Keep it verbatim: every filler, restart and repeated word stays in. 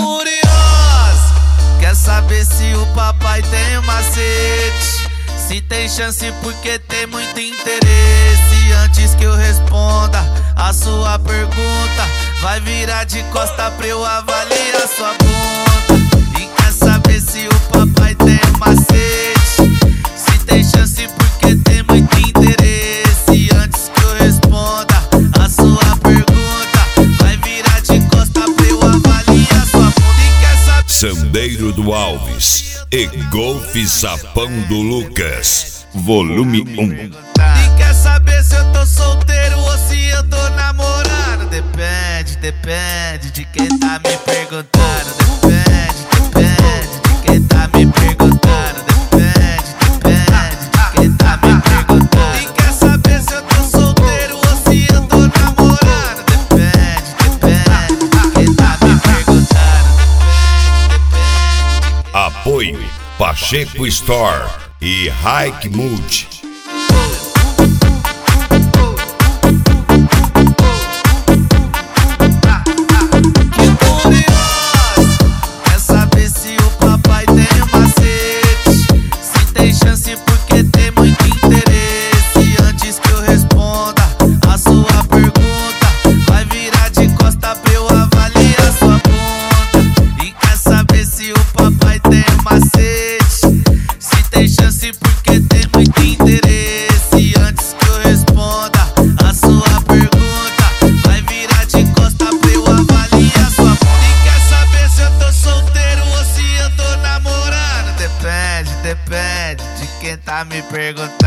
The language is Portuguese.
curiosa, quer saber se o papai tem um macete? Se tem chance porque tem muito interesse. Antes que eu responda a sua pergunta, vai virar de costa pra eu avaliar sua bunda. E quer saber se o papai tem um macete? Se tem chance porque tem muito interesse. Antes que eu responda a sua pergunta, vai virar de costa pra eu avaliar sua bunda. E quer saber... Sandeiro do Alves e Golfe Sapão do Lucas, volume um. E quer saber se eu tô solteiro ou se eu tô namorando? Depende, depende de quem tá me perguntando. Depende, depende de quem tá me perguntando. Depende, depende de quem tá me perguntando. E quer saber se eu tô solteiro ou se eu tô namorando? Depende, depende de quem tá me perguntando. Apoio Pacheco Store e Hike Multi. Depende de quem tá me perguntando.